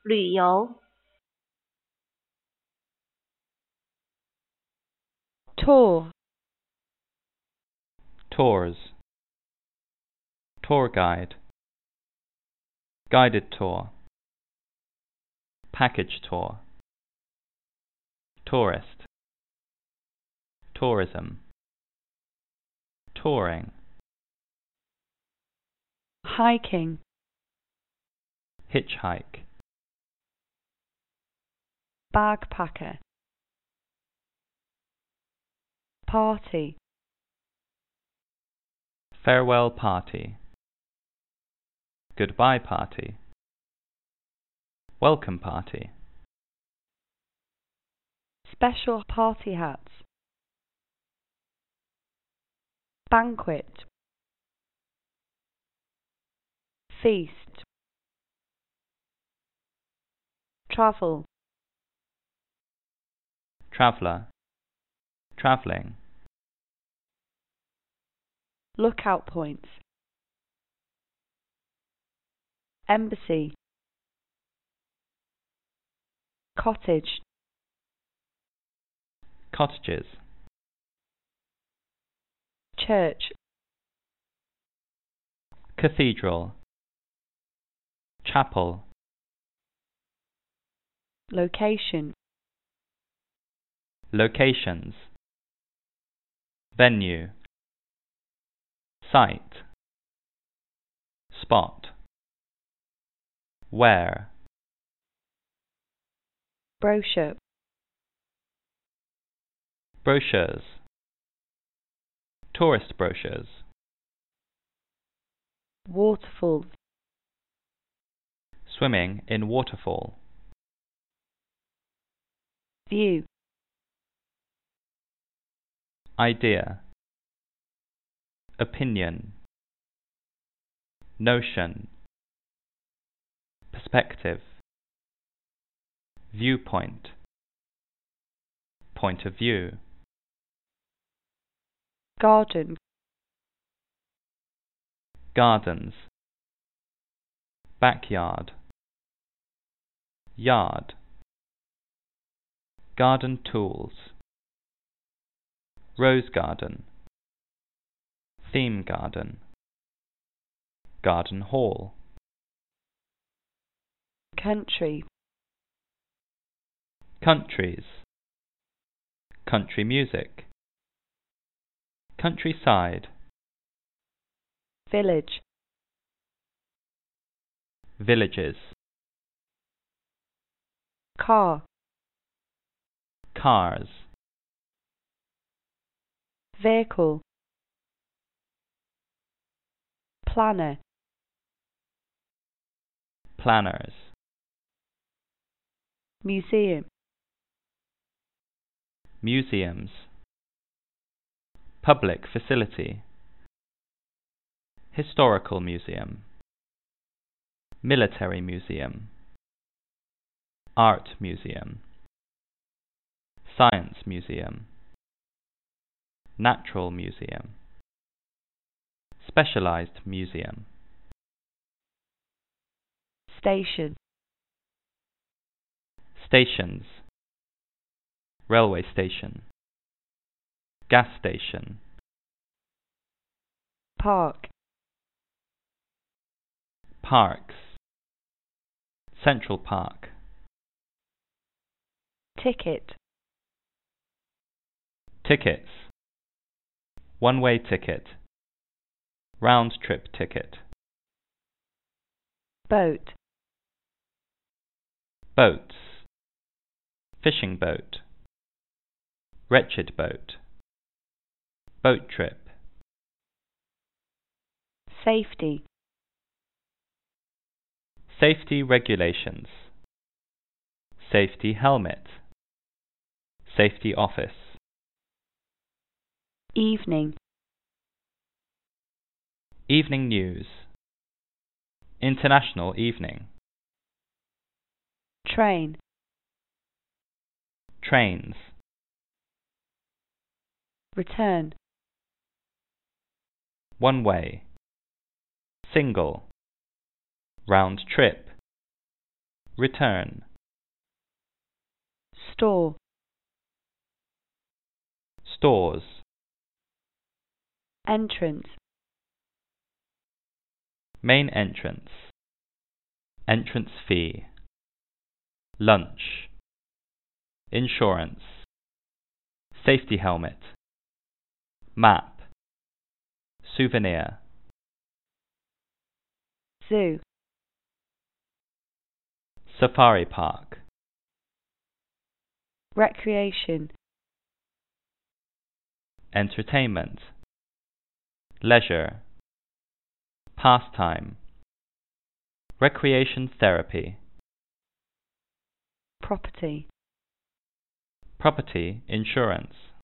旅游 tour, tours, tour guide, guided tour, package tour, tourist, tourism, touring, hiking, hitchhike, backpacker, party, farewell party, goodbye party, welcome party, special party hats, banquet, feast, travel, traveller, travelling, lookout points, embassy, cottage, cottages, church, cathedral, chapel, location, locations, venue, site, spot, where, brochure, brochures, tourist brochures, waterfall, swimming in waterfall, view, idea, opinion, notion, perspective, viewpoint, point of view, garden, gardens, backyard, yard, garden tools, rose garden, theme garden, garden hall, country, countries, country music, countryside, village, villages, car, cars, vehicle, planner, planners, museum, museums, public facility, historical museum, military museum, art museum, science museum, natural museum, specialized museum, station, stations, railway station, gas station, park, parks, Central Park, ticket, tickets, one-way ticket, round-trip ticket, boat, boats, fishing boat, wretched boat, boat trip, safety, safety regulations, safety helmet, safety office, evening, evening news, international evening, train, trains, return, one way, single, round trip, return, store, stores, entrance, main entrance, entrance fee, lunch, insurance, safety helmet, map, souvenir, zoo, safari park, recreation, entertainment, leisure, pastime, recreation therapy, property, property insurance.